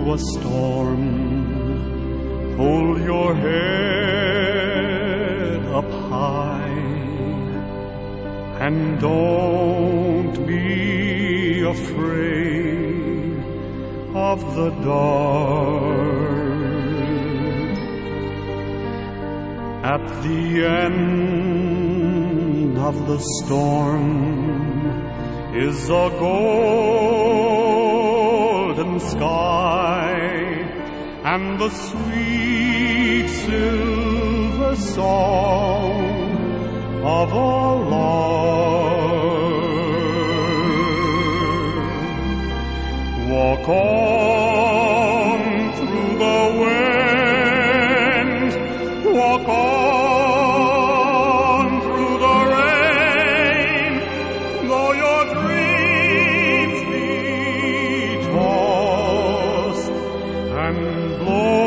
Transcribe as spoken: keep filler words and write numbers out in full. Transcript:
a storm, hold your head up high, and don't be afraid of the dark. At the end of the storm is a golden sky, and the sweet silver song of a lark. Walk on through the wind, walk on through the rain, though your dreams be tossed and blown.